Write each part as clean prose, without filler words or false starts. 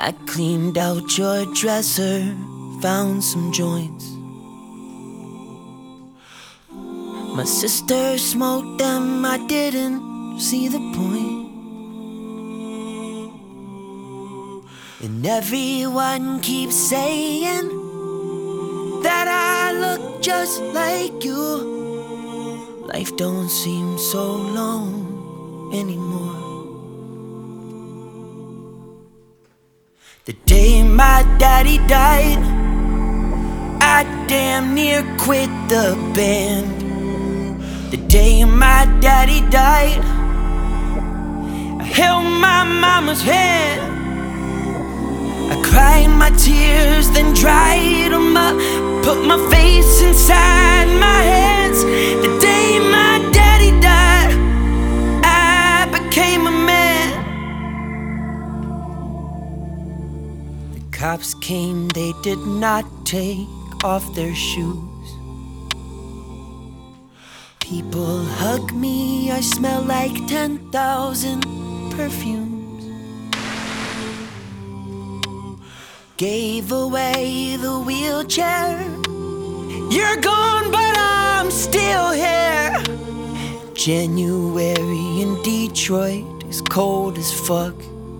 I cleaned out your dresser, found some joints. My sister smoked them, I didn't see the point. And everyone keeps saying that I look just like you. Life don't seem so long anymore. The day my daddy died, I damn near quit the band. The day my daddy died, I held my mama's hand. I cried my tears, then dried them up, put my face inside my hands. The day my daddy died, I became a man. The cops came, they did not take off their shoes. People hug me, I smell like 10,000 perfumes. Gave away the wheelchair. You're gone, but I'm still here. January in Detroit is cold as fuck.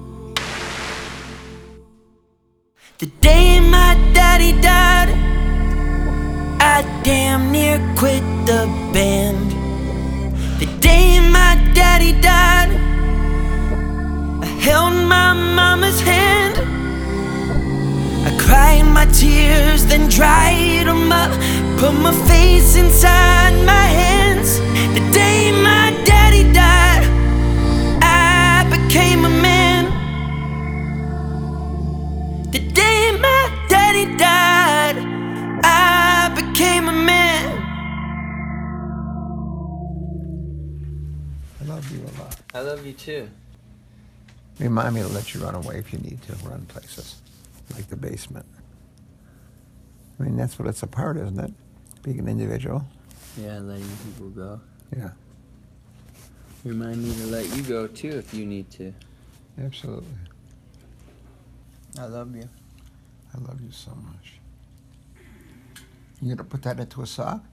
The day my daddy died, I damn near quit the band. The day my daddy died, I held my mama's hand. I cried my tears, then dried them up, put my face inside my hands. The day my daddy died, I became a man. The day my daddy died, I became a man. I love you a lot. I love you too. Remind me to let you run away if you need to run places, like the basement. I mean, that's what it's about, isn't it? Being an individual. Yeah, letting people go. Yeah, Remind me to let you go too if you need to. absolutely. I love you. I love you so much. You gonna put that into a sock?